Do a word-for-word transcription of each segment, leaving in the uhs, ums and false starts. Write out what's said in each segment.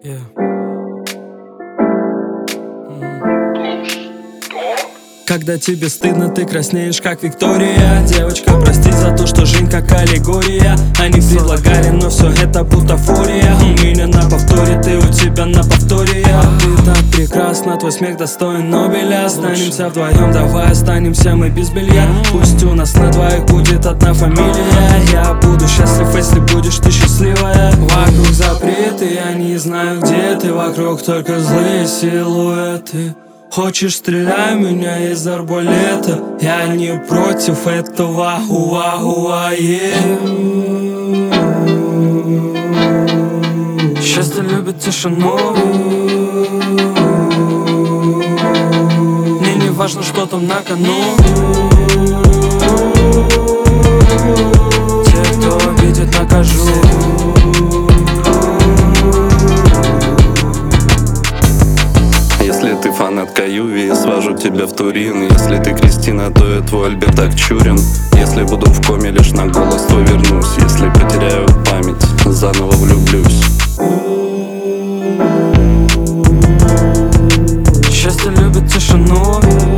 Yeah. Когда тебе стыдно, ты краснеешь, как Виктория. Девочка, прости за то, что жизнь как аллегория. Они предлагали, но все это бутафория. У меня на повторе, ты у тебя на повторе. Ты так прекрасна, твой смех достоин Нобеля. Останемся вдвоем, давай останемся мы без белья. Пусть у нас на двоих будет одна фамилия. Я буду счастлив, если будешь ты счастливая. Вокруг запреты, я не знаю, где ты. Вокруг только злые силуэты. Хочешь, стреляй меня из арбалета. Я не против этого. Уа-уа, yeah. Счастье любит тишину. Мне не важно, что там на кону. Те, кто обидит, накажу. Если ты фанатка Юви, я свожу тебя в Турин. Если ты Кристина, то я твой Альберт Акчурин. Если буду в коме лишь на голос, то вернусь. Если потеряю память, заново влюблюсь. Счастье любит тишину.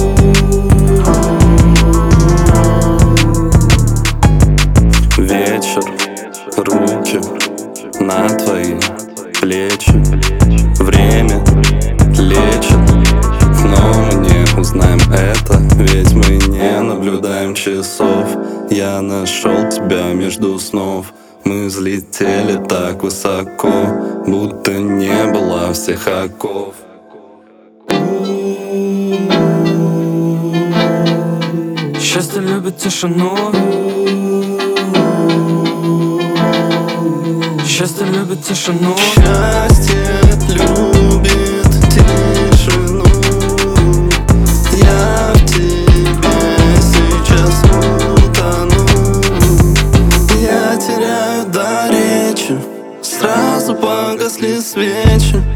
Вечер, руки на твои плечи. Время лечит, но мы не узнаем это, ведь мы не наблюдаем часов. Я нашел тебя между снов. Мы взлетели так высоко, будто не было всех оков. Счастье любит тишину. Счастье любит тишину. Счастье любит тишину. Я в тебе сейчас утону. Я теряю дар речи, сразу погасли свечи.